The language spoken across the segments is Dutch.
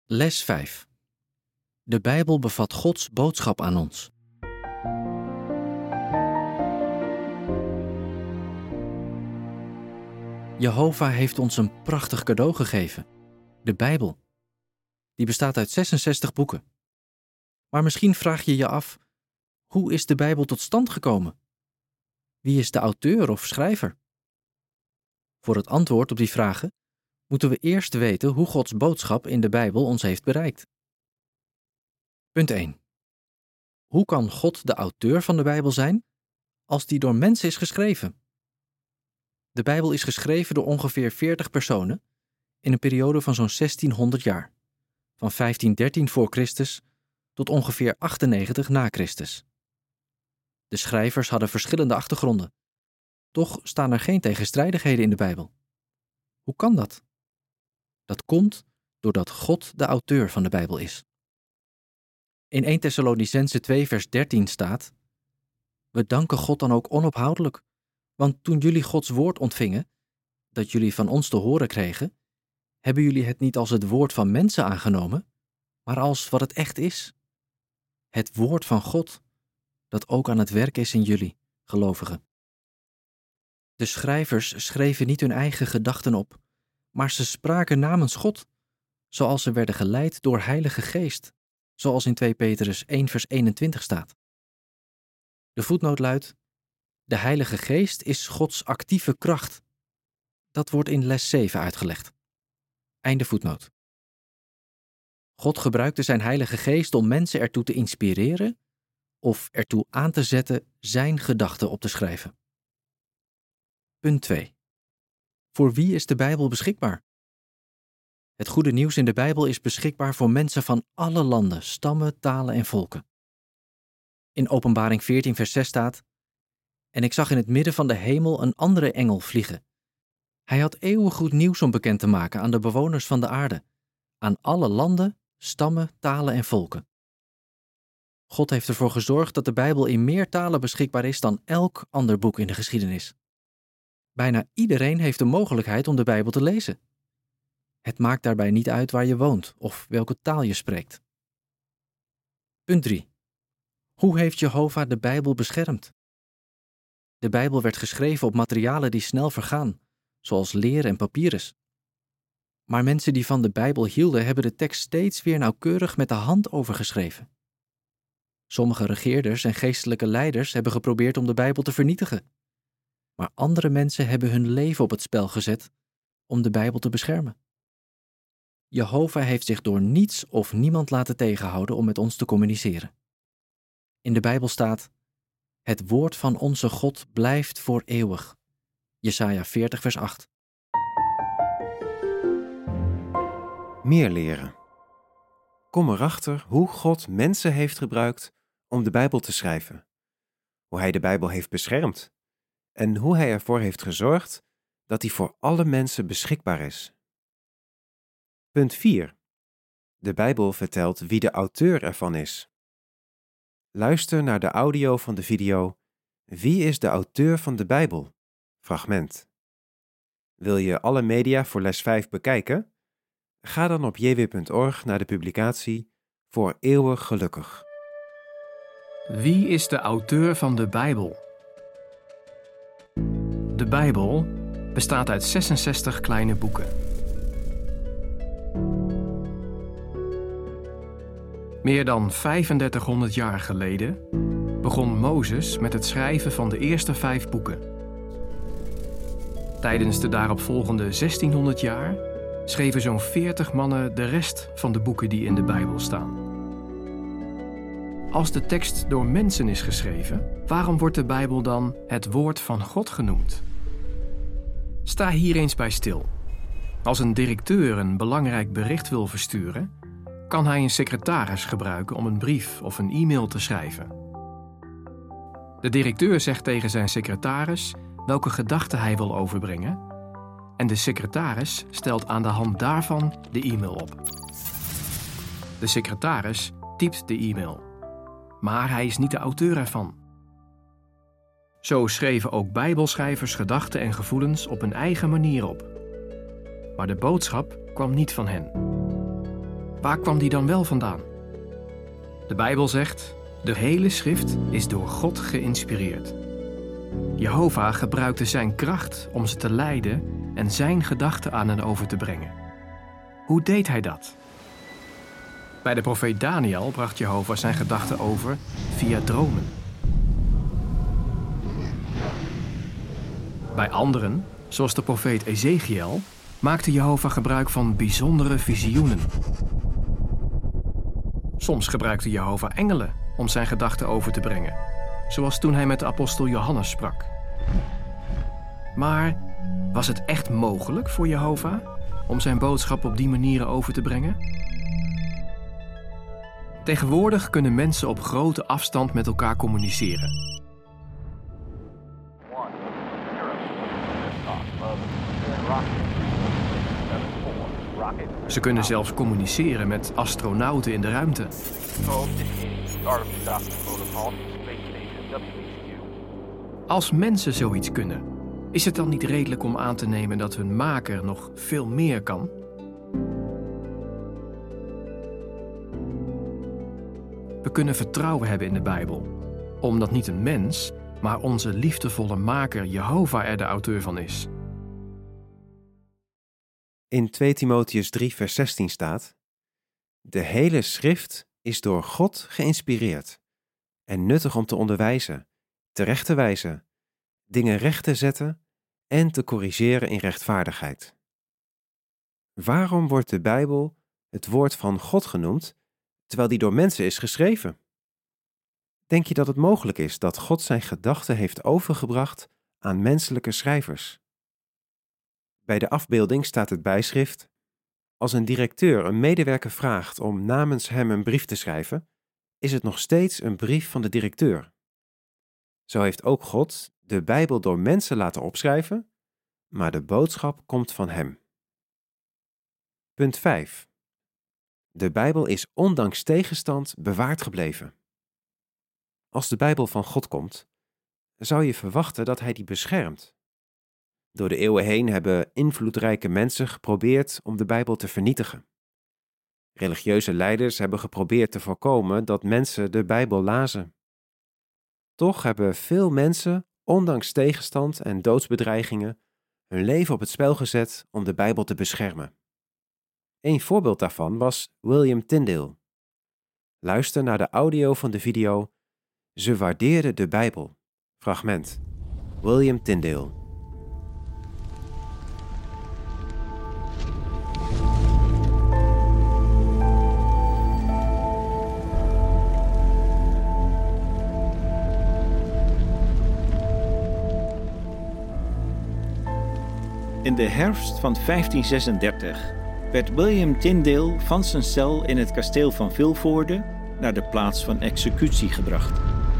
Les 5. De Bijbel bevat Gods boodschap aan ons. Jehovah heeft ons een prachtig cadeau gegeven, de Bijbel. Die bestaat uit 66 boeken. Maar misschien vraag je je af, hoe is de Bijbel tot stand gekomen? Wie is de auteur of schrijver? Voor het antwoord op die vragen moeten we eerst weten hoe Gods boodschap in de Bijbel ons heeft bereikt. Punt 1. Hoe kan God de auteur van de Bijbel zijn als die door mensen is geschreven? De Bijbel is geschreven door ongeveer 40 personen in een periode van zo'n 1600 jaar, van 1513 voor Christus tot ongeveer 98 na Christus. De schrijvers hadden verschillende achtergronden. Toch staan er geen tegenstrijdigheden in de Bijbel. Hoe kan dat? Dat komt doordat God de auteur van de Bijbel is. In 1 Thessalonicenzen 2 vers 13 staat: We danken God dan ook onophoudelijk, want toen jullie Gods woord ontvingen, dat jullie van ons te horen kregen, hebben jullie het niet als het woord van mensen aangenomen, maar als wat het echt is. Het woord van God, dat ook aan het werk is in jullie, gelovigen. De schrijvers schreven niet hun eigen gedachten op, maar ze spraken namens God, zoals ze werden geleid door Heilige Geest, zoals in 2 Petrus 1 vers 21 staat. De voetnoot luidt: De Heilige Geest is Gods actieve kracht. Dat wordt in les 7 uitgelegd. Einde voetnoot. God gebruikte zijn Heilige Geest om mensen ertoe te inspireren of ertoe aan te zetten zijn gedachten op te schrijven. Punt 2. Voor wie is de Bijbel beschikbaar? Het goede nieuws in de Bijbel is beschikbaar voor mensen van alle landen, stammen, talen en volken. In Openbaring 14 vers 6 staat: En ik zag in het midden van de hemel een andere engel vliegen. Hij had eeuwig goed nieuws om bekend te maken aan de bewoners van de aarde, aan alle landen, stammen, talen en volken. God heeft ervoor gezorgd dat de Bijbel in meer talen beschikbaar is dan elk ander boek in de geschiedenis. Bijna iedereen heeft de mogelijkheid om de Bijbel te lezen. Het maakt daarbij niet uit waar je woont of welke taal je spreekt. Punt 3. Hoe heeft Jehovah de Bijbel beschermd? De Bijbel werd geschreven op materialen die snel vergaan, zoals leer en papyrus. Maar mensen die van de Bijbel hielden, hebben de tekst steeds weer nauwkeurig met de hand overgeschreven. Sommige regeerders en geestelijke leiders hebben geprobeerd om de Bijbel te vernietigen. Maar andere mensen hebben hun leven op het spel gezet om de Bijbel te beschermen. Jehovah heeft zich door niets of niemand laten tegenhouden om met ons te communiceren. In de Bijbel staat: Het woord van onze God blijft voor eeuwig. Jesaja 40 vers 8. Meer leren. Kom erachter hoe God mensen heeft gebruikt om de Bijbel te schrijven. Hoe hij de Bijbel heeft beschermd. En hoe hij ervoor heeft gezorgd dat die voor alle mensen beschikbaar is. Punt 4. De Bijbel vertelt wie de auteur ervan is. Luister naar de audio van de video Wie is de auteur van de Bijbel? Fragment. Wil je alle media voor les 5 bekijken? Ga dan op jw.org naar de publicatie Voor eeuwig gelukkig. Wie is de auteur van de Bijbel? De Bijbel bestaat uit 66 kleine boeken. Meer dan 3500 jaar geleden begon Mozes met het schrijven van de eerste 5 boeken. Tijdens de daaropvolgende 1600 jaar schreven zo'n 40 mannen de rest van de boeken die in de Bijbel staan. Als de tekst door mensen is geschreven, waarom wordt de Bijbel dan het woord van God genoemd? Sta hier eens bij stil. Als een directeur een belangrijk bericht wil versturen, kan hij een secretaris gebruiken om een brief of een e-mail te schrijven. De directeur zegt tegen zijn secretaris welke gedachten hij wil overbrengen en de secretaris stelt aan de hand daarvan de e-mail op. De secretaris typt de e-mail, maar hij is niet de auteur ervan. Zo schreven ook Bijbelschrijvers gedachten en gevoelens op hun eigen manier op. Maar de boodschap kwam niet van hen. Waar kwam die dan wel vandaan? De Bijbel zegt, de hele schrift is door God geïnspireerd. Jehovah gebruikte zijn kracht om ze te leiden en zijn gedachten aan hen over te brengen. Hoe deed hij dat? Bij de profeet Daniel bracht Jehovah zijn gedachten over via dromen. Bij anderen, zoals de profeet Ezechiel, maakte Jehovah gebruik van bijzondere visioenen. Soms gebruikte Jehovah engelen om zijn gedachten over te brengen, zoals toen hij met de apostel Johannes sprak. Maar was het echt mogelijk voor Jehovah om zijn boodschap op die manieren over te brengen? Tegenwoordig kunnen mensen op grote afstand met elkaar communiceren. Ze kunnen zelfs communiceren met astronauten in de ruimte. Als mensen zoiets kunnen, is het dan niet redelijk om aan te nemen dat hun maker nog veel meer kan? We kunnen vertrouwen hebben in de Bijbel, omdat niet een mens, maar onze liefdevolle maker Jehovah er de auteur van is. In 2 Timotheüs 3 vers 16 staat: de hele schrift is door God geïnspireerd en nuttig om te onderwijzen, terecht te wijzen, dingen recht te zetten en te corrigeren in rechtvaardigheid. Waarom wordt de Bijbel het woord van God genoemd, terwijl die door mensen is geschreven? Denk je dat het mogelijk is dat God zijn gedachten heeft overgebracht aan menselijke schrijvers? Bij de afbeelding staat het bijschrift: als een directeur een medewerker vraagt om namens hem een brief te schrijven, is het nog steeds een brief van de directeur. Zo heeft ook God de Bijbel door mensen laten opschrijven, maar de boodschap komt van hem. Punt 5. De Bijbel is ondanks tegenstand bewaard gebleven. Als de Bijbel van God komt, zou je verwachten dat hij die beschermt. Door de eeuwen heen hebben invloedrijke mensen geprobeerd om de Bijbel te vernietigen. Religieuze leiders hebben geprobeerd te voorkomen dat mensen de Bijbel lazen. Toch hebben veel mensen, ondanks tegenstand en doodsbedreigingen, hun leven op het spel gezet om de Bijbel te beschermen. Een voorbeeld daarvan was William Tyndale. Luister naar de audio van de video Ze waardeerden de Bijbel. Fragment. William Tyndale. In de herfst van 1536 werd William Tyndale van zijn cel in het kasteel van Vilvoorde naar de plaats van executie gebracht.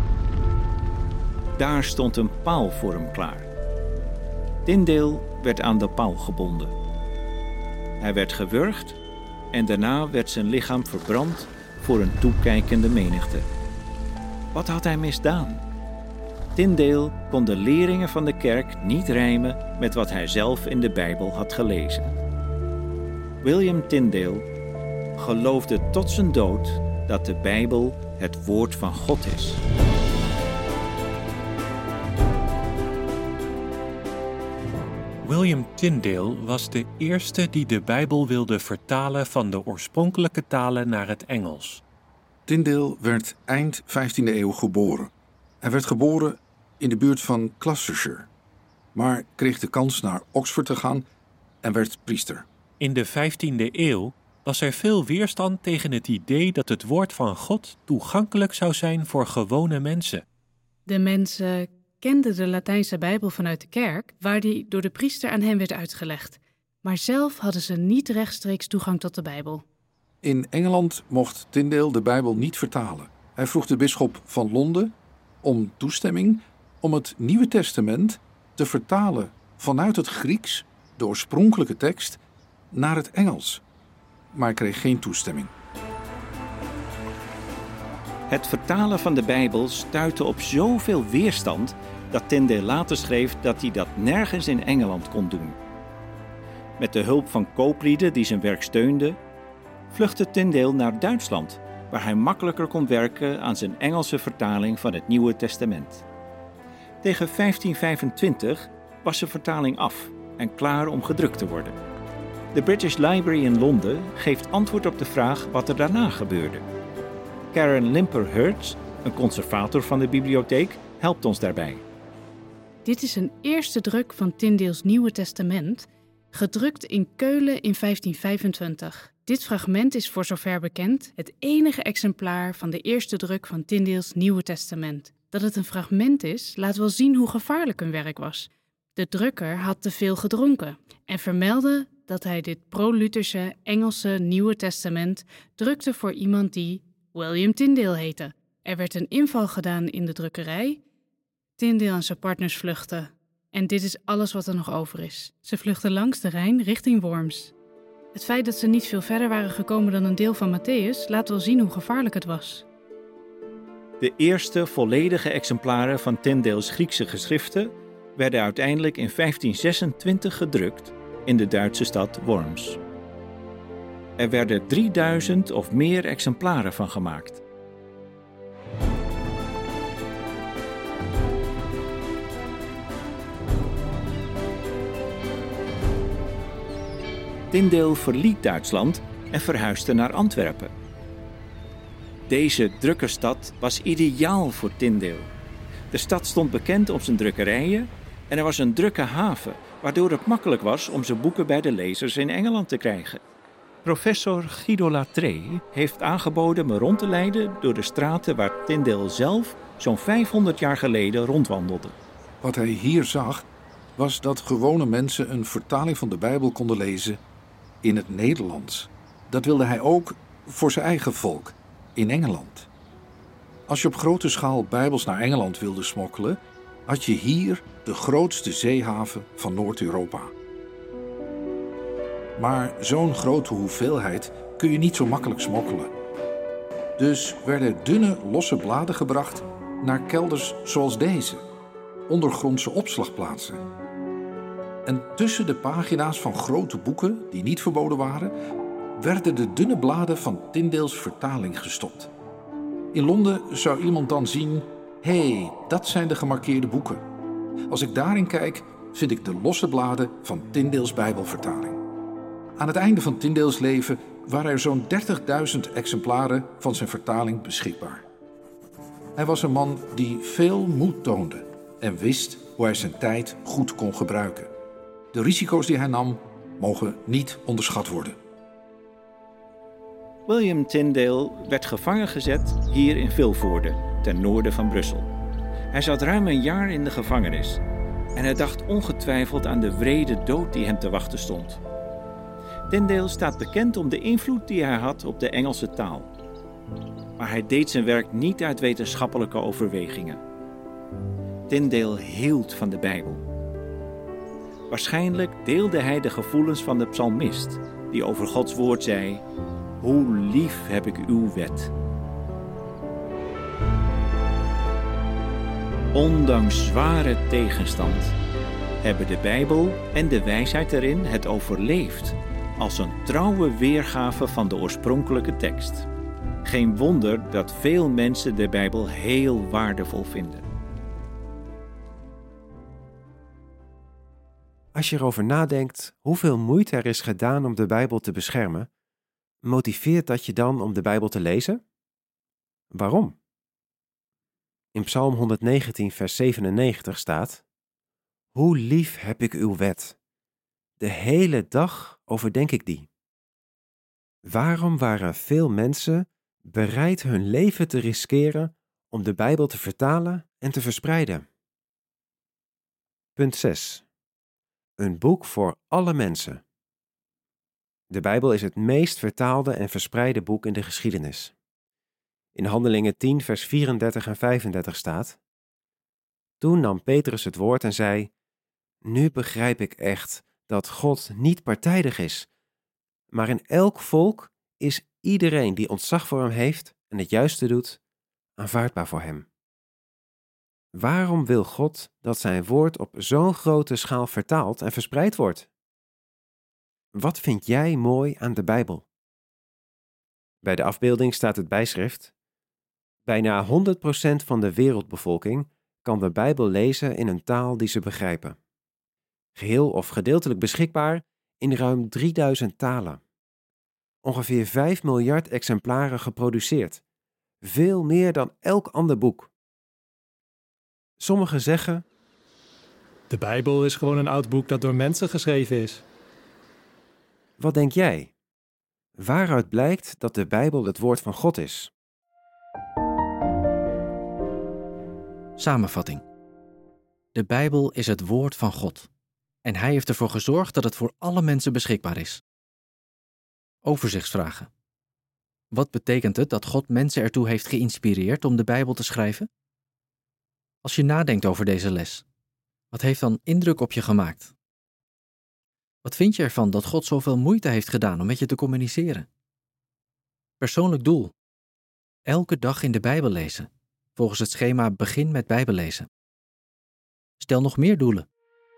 Daar stond een paal voor hem klaar. Tyndale werd aan de paal gebonden. Hij werd gewurgd en daarna werd zijn lichaam verbrand voor een toekijkende menigte. Wat had hij misdaan? Tyndale kon de leringen van de kerk niet rijmen met wat hij zelf in de Bijbel had gelezen. William Tyndale geloofde tot zijn dood dat de Bijbel het woord van God is. William Tyndale was de eerste die de Bijbel wilde vertalen van de oorspronkelijke talen naar het Engels. Tyndale werd eind 15e eeuw geboren. Hij werd geboren in de buurt van Gloucestershire, maar kreeg de kans naar Oxford te gaan en werd priester. In de 15e eeuw was er veel weerstand tegen het idee dat het woord van God toegankelijk zou zijn voor gewone mensen. De mensen kenden de Latijnse Bijbel vanuit de kerk, waar die door de priester aan hen werd uitgelegd. Maar zelf hadden ze niet rechtstreeks toegang tot de Bijbel. In Engeland mocht Tyndale de Bijbel niet vertalen. Hij vroeg de bisschop van Londen om toestemming om het Nieuwe Testament te vertalen vanuit het Grieks, de oorspronkelijke tekst, naar het Engels. Maar hij kreeg geen toestemming. Het vertalen van de Bijbel stuitte op zoveel weerstand dat Tyndale later schreef dat hij dat nergens in Engeland kon doen. Met de hulp van kooplieden die zijn werk steunden, vluchtte Tyndale naar Duitsland, waar hij makkelijker kon werken aan zijn Engelse vertaling van het Nieuwe Testament. Tegen 1525 was de vertaling af en klaar om gedrukt te worden. De British Library in Londen geeft antwoord op de vraag wat er daarna gebeurde. Karen Limper-Hertz, een conservator van de bibliotheek, helpt ons daarbij. Dit is een eerste druk van Tyndales Nieuwe Testament, gedrukt in Keulen in 1525. Dit fragment is voor zover bekend het enige exemplaar van de eerste druk van Tyndales Nieuwe Testament. Dat het een fragment is, laat wel zien hoe gevaarlijk hun werk was. De drukker had te veel gedronken en vermeldde dat hij dit pro-Lutherse Engelse Nieuwe Testament drukte voor iemand die William Tyndale heette. Er werd een inval gedaan in de drukkerij. Tyndale en zijn partners vluchtten. En dit is alles wat er nog over is. Ze vluchtten langs de Rijn richting Worms. Het feit dat ze niet veel verder waren gekomen dan een deel van Matthäus laat wel zien hoe gevaarlijk het was. De eerste volledige exemplaren van Tyndales Griekse geschriften werden uiteindelijk in 1526 gedrukt in de Duitse stad Worms. Er werden 3000 of meer exemplaren van gemaakt. Tyndale verliet Duitsland en verhuisde naar Antwerpen. Deze drukke stad was ideaal voor Tyndale. De stad stond bekend om zijn drukkerijen en er was een drukke haven, waardoor het makkelijk was om zijn boeken bij de lezers in Engeland te krijgen. Professor Guido Latreille heeft aangeboden me rond te leiden door de straten waar Tyndale zelf zo'n 500 jaar geleden rondwandelde. Wat hij hier zag, was dat gewone mensen een vertaling van de Bijbel konden lezen in het Nederlands. Dat wilde hij ook voor zijn eigen volk, in Engeland. Als je op grote schaal Bijbels naar Engeland wilde smokkelen, had je hier de grootste zeehaven van Noord-Europa. Maar zo'n grote hoeveelheid kun je niet zo makkelijk smokkelen. Dus werden dunne, losse bladen gebracht naar kelders zoals deze, ondergrondse opslagplaatsen. En tussen de pagina's van grote boeken, die niet verboden waren, werden de dunne bladen van Tyndales vertaling gestopt. In Londen zou iemand dan zien, hé, dat zijn de gemarkeerde boeken. Als ik daarin kijk, vind ik de losse bladen van Tyndales Bijbelvertaling. Aan het einde van Tyndales leven waren er zo'n 30.000 exemplaren van zijn vertaling beschikbaar. Hij was een man die veel moed toonde en wist hoe hij zijn tijd goed kon gebruiken. De risico's die hij nam, mogen niet onderschat worden. William Tyndale werd gevangen gezet hier in Vilvoorde, ten noorden van Brussel. Hij zat ruim een jaar in de gevangenis en hij dacht ongetwijfeld aan de wrede dood die hem te wachten stond. Tyndale staat bekend om de invloed die hij had op de Engelse taal. Maar hij deed zijn werk niet uit wetenschappelijke overwegingen. Tyndale hield van de Bijbel. Waarschijnlijk deelde hij de gevoelens van de psalmist, die over Gods woord zei: hoe lief heb ik uw wet. Ondanks zware tegenstand hebben de Bijbel en de wijsheid erin het overleefd als een trouwe weergave van de oorspronkelijke tekst. Geen wonder dat veel mensen de Bijbel heel waardevol vinden. Als je erover nadenkt hoeveel moeite er is gedaan om de Bijbel te beschermen, motiveert dat je dan om de Bijbel te lezen? Waarom? In Psalm 119, vers 97 staat: hoe lief heb ik uw wet. De hele dag overdenk ik die. Waarom waren veel mensen bereid hun leven te riskeren om de Bijbel te vertalen en te verspreiden? Punt 6. Een boek voor alle mensen. De Bijbel is het meest vertaalde en verspreide boek in de geschiedenis. In Handelingen 10, vers 34 en 35 staat: toen nam Petrus het woord en zei: nu begrijp ik echt dat God niet partijdig is, maar in elk volk is iedereen die ontzag voor hem heeft en het juiste doet, aanvaardbaar voor hem. Waarom wil God dat zijn woord op zo'n grote schaal vertaald en verspreid wordt? Wat vind jij mooi aan de Bijbel? Bij de afbeelding staat het bijschrift: bijna 100% van de wereldbevolking kan de Bijbel lezen in een taal die ze begrijpen. Geheel of gedeeltelijk beschikbaar in ruim 3000 talen. Ongeveer 5 miljard exemplaren geproduceerd. Veel meer dan elk ander boek. Sommigen zeggen: De Bijbel is gewoon een oud boek dat door mensen geschreven is. wat denk jij? Waaruit blijkt dat de Bijbel het woord van God is? Samenvatting. De Bijbel is het woord van God. En Hij heeft ervoor gezorgd dat het voor alle mensen beschikbaar is. Overzichtsvragen. Wat betekent het dat God mensen ertoe heeft geïnspireerd om de Bijbel te schrijven? Als je nadenkt over deze les, wat heeft dan indruk op je gemaakt? Wat vind je ervan dat God zoveel moeite heeft gedaan om met je te communiceren? Persoonlijk doel. Elke dag in de Bijbel lezen. Volgens het schema begin met Bijbellezen. Stel nog meer doelen.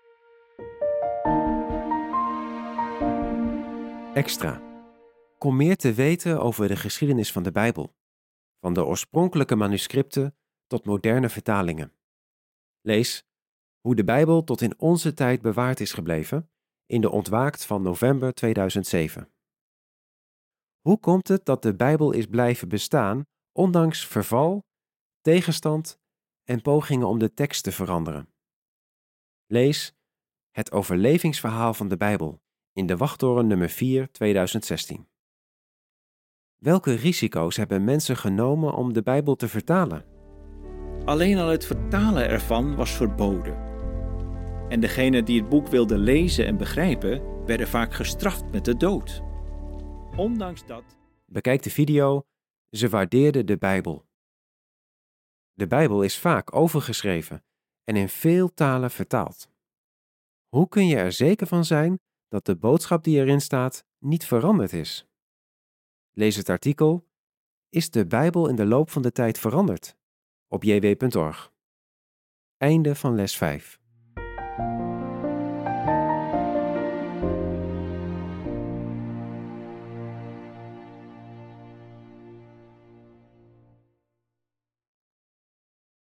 Extra. Kom meer te weten over de geschiedenis van de Bijbel. Van de oorspronkelijke manuscripten tot moderne vertalingen. Lees hoe de Bijbel tot in onze tijd bewaard is gebleven in de Ontwaakt van november 2007. Hoe komt het dat de Bijbel is blijven bestaan ondanks verval, tegenstand en pogingen om de tekst te veranderen? Lees Het overlevingsverhaal van de Bijbel in de Wachttoren nummer 4 2016. Welke risico's hebben mensen genomen om de Bijbel te vertalen? Alleen al het vertalen ervan was verboden. En degenen die het boek wilden lezen en begrijpen, werden vaak gestraft met de dood. Ondanks dat... Bekijk de video Ze waardeerden de Bijbel. De Bijbel is vaak overgeschreven en in veel talen vertaald. Hoe kun je er zeker van zijn dat de boodschap die erin staat niet veranderd is? Lees het artikel Is de Bijbel in de loop van de tijd veranderd? Op jw.org. Einde van les 5.